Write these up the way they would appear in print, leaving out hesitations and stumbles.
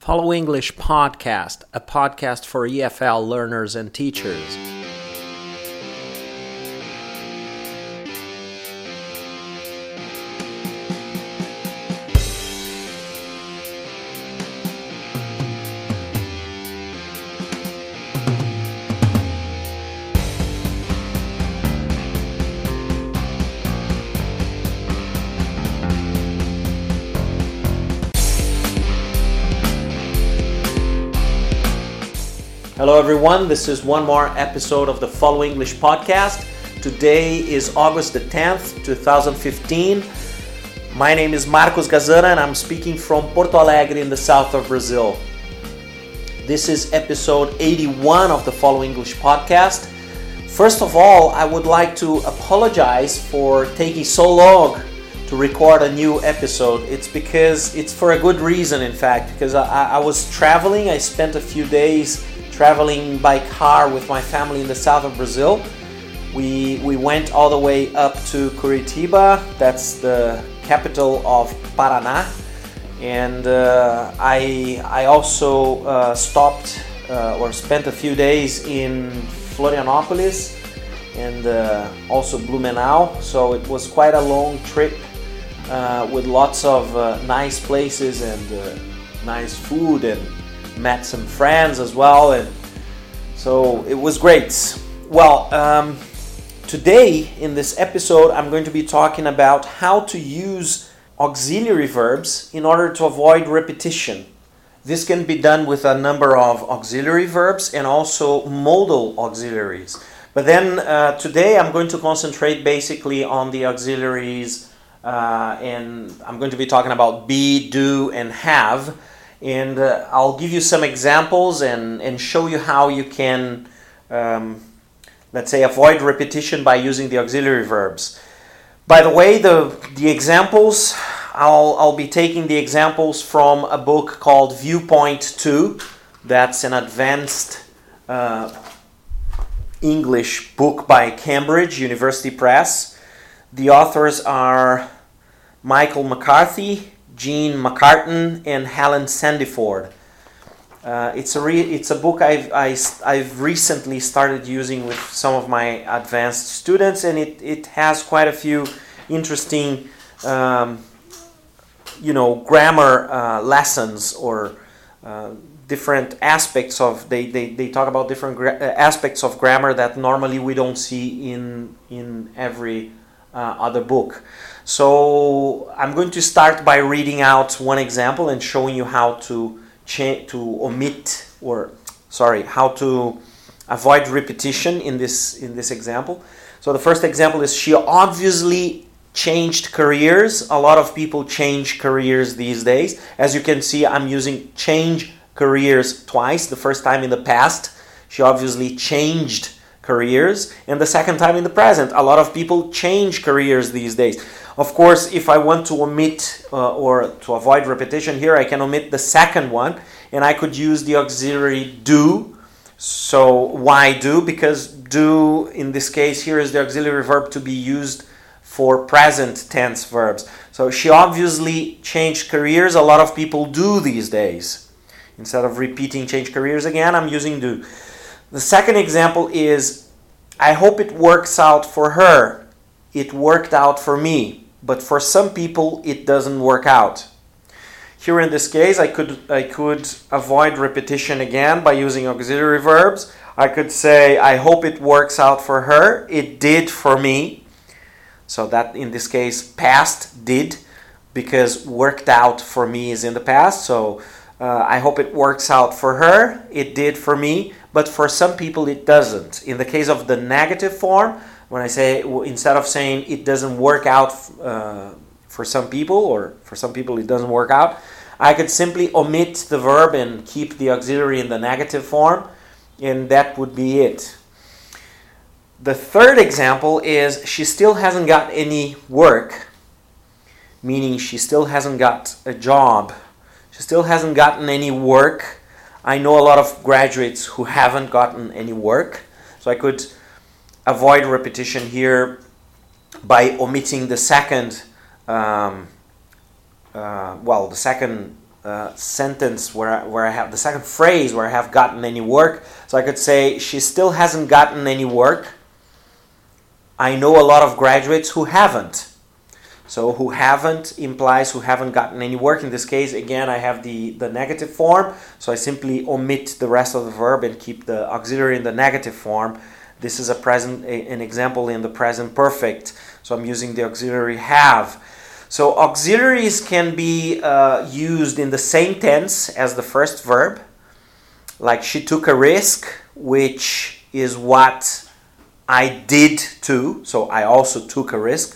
Follow English Podcast, a podcast for EFL learners and teachers. Hello everyone, this is one more episode of the Follow English Podcast. Today is August the 10th, 2015. My name is Marcos Gazana and I'm speaking from Porto Alegre in the south of Brazil. This is episode 81 of the Follow English Podcast. First of all, I would like to apologize for taking so long to record a new episode. It's for a good reason, in fact, because I was traveling. I spent a few days traveling by car with my family in the south of Brazil. We went all the way up to Curitiba, that's the capital of Paraná, and I also stopped or spent a few days in Florianópolis and also Blumenau, so it was quite a long trip with lots of nice places and nice food, and met some friends as well, and so it was great. Well, today in this episode I'm going to be talking about how to use auxiliary verbs in order to avoid repetition. This can be done with a number of auxiliary verbs and also modal auxiliaries. But then today I'm going to concentrate basically on the auxiliaries and I'm going to be talking about be, do, and have. And I'll give you some examples and show you how you can, let's say, avoid repetition by using the auxiliary verbs. By the way, the examples, I'll be taking the examples from a book called Viewpoint 2. That's an advanced English book by Cambridge University Press. The authors are Michael McCarthy, Jean McCartan, and Helen Sandiford. It's a book I've recently started using with some of my advanced students, and it has quite a few interesting grammar lessons or different aspects of they talk about different aspects of grammar that normally we don't see in every other book. So I'm going to start by reading out one example and showing you how to how to avoid repetition in this example. So the first example is she obviously changed careers. A lot of people change careers these days. As you can see, I'm using change careers twice. The first time in the past, she obviously changed careers, and the second time in the present. A lot of people change careers these days. Of course, if I want to omit or to avoid repetition here, I can omit the second one, and I could use the auxiliary do. So why do? Because do in this case here is the auxiliary verb to be used for present tense verbs. So she obviously changed careers. A lot of people do these days. Instead of repeating change careers again, I'm using do. The second example is, I hope it works out for her. It worked out for me, but for some people it doesn't work out. Here in this case, I could avoid repetition again by using auxiliary verbs. I could say, I hope it works out for her. It did for me. So that in this case, past did, because worked out for me is in the past. So I hope it works out for her. It did for me. But for some people it doesn't. In the case of the negative form, when I say, instead of saying it doesn't work out for some people, or for some people it doesn't work out, I could simply omit the verb and keep the auxiliary in the negative form, and that would be it. The third example is, she still hasn't got any work, meaning she still hasn't got a job. She still hasn't gotten any work. I know a lot of graduates who haven't gotten any work, so I could avoid repetition here by omitting the second sentence where I have the second phrase where I have gotten any work. So I could say she still hasn't gotten any work. I know a lot of graduates who haven't. So who haven't implies who haven't gotten any work. In this case, again, I have the negative form. So I simply omit the rest of the verb and keep the auxiliary in the negative form. This is an example in the present perfect. So I'm using the auxiliary have. So auxiliaries can be used in the same tense as the first verb. Like she took a risk, which is what I did too. So I also took a risk.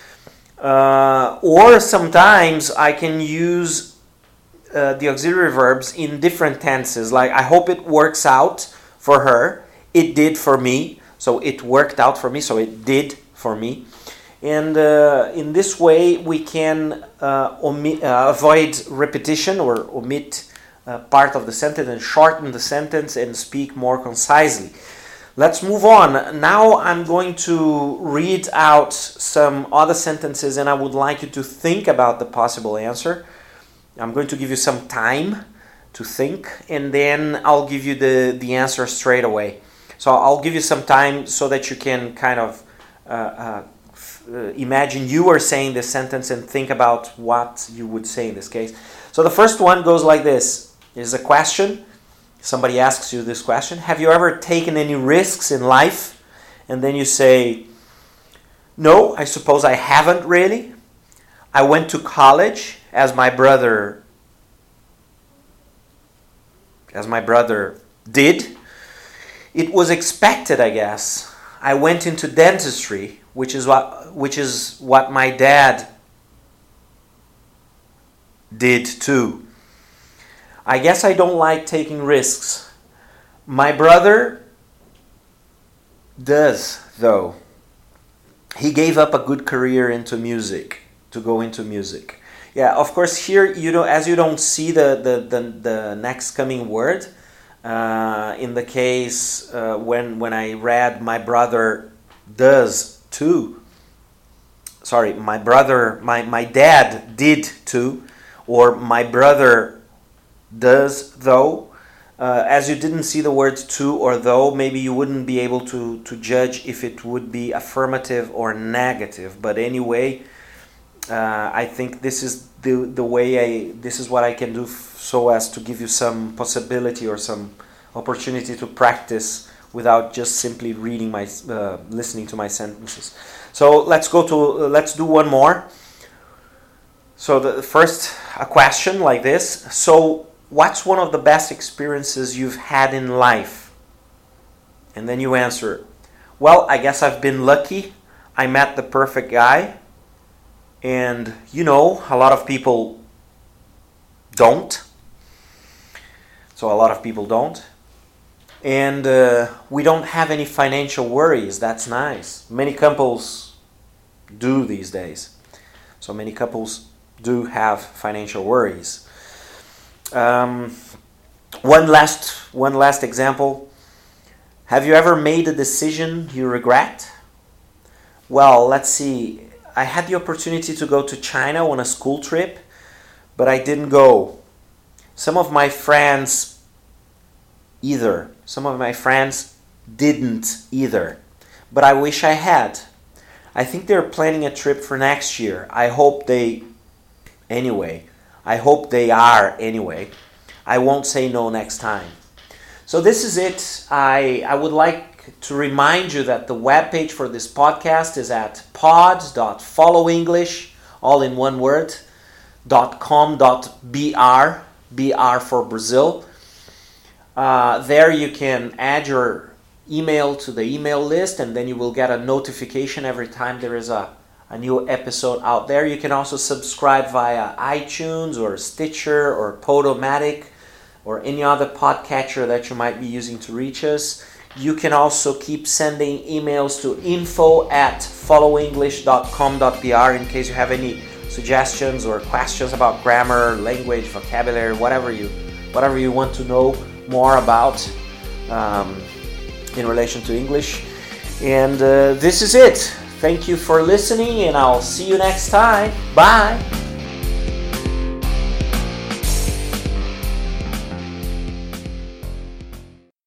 Or sometimes I can use the auxiliary verbs in different tenses. Like I hope it works out for her. It did for me. So it worked out for me. So it did for me. And in this way we can avoid repetition or omit part of the sentence and shorten the sentence and speak more concisely. Let's move on. Now I'm going to read out some other sentences and I would like you to think about the possible answer. I'm going to give you some time to think and then I'll give you the answer straight away. So I'll give you some time so that you can kind of imagine you are saying this sentence and think about what you would say in this case. So the first one goes like this. It's a question. Somebody asks you this question. Have you ever taken any risks in life? And then you say, no, I suppose I haven't really. I went to college as my brother did. It was expected, I guess. I went into dentistry, which is what my dad did too. I guess I don't like taking risks. My brother does, though. He gave up a good career into music, to go into music. Yeah, of course here, as you don't see the next coming word, in the case when I read my brother does too, sorry, my dad did too, or my brother does though. As you didn't see the words to or though, maybe you wouldn't be able to judge if it would be affirmative or negative. But anyway, I think this is the way this is what I can do so as to give you some possibility or some opportunity to practice without just simply reading listening to my sentences. So let's do one more. So the first, a question like this. So what's one of the best experiences you've had in life? And then you answer, well, I guess I've been lucky. I met the perfect guy. And, a lot of people don't. So a lot of people don't. And we don't have any financial worries. That's nice. Many couples do these days. So many couples do have financial worries. One last example. Have you ever made a decision you regret? Well, let's see. I had the opportunity to go to China on a school trip, but I didn't go. Some of my friends didn't either. But I wish I had. I think they're planning a trip for next year. I hope they are anyway. I won't say no next time. So this is it. I would like to remind you that the webpage for this podcast is at pod.followenglish, all in one word, .com.br, BR for Brazil. There you can add your email to the email list and then you will get a notification every time there is a new episode out there. You can also subscribe via iTunes or Stitcher or Podomatic or any other podcatcher that you might be using to reach us. You can also keep sending emails to info@followenglish.com.br in case you have any suggestions or questions about grammar, language, vocabulary, whatever you want to know more about in relation to English. And this is it. Thank you for listening, and I'll see you next time. Bye!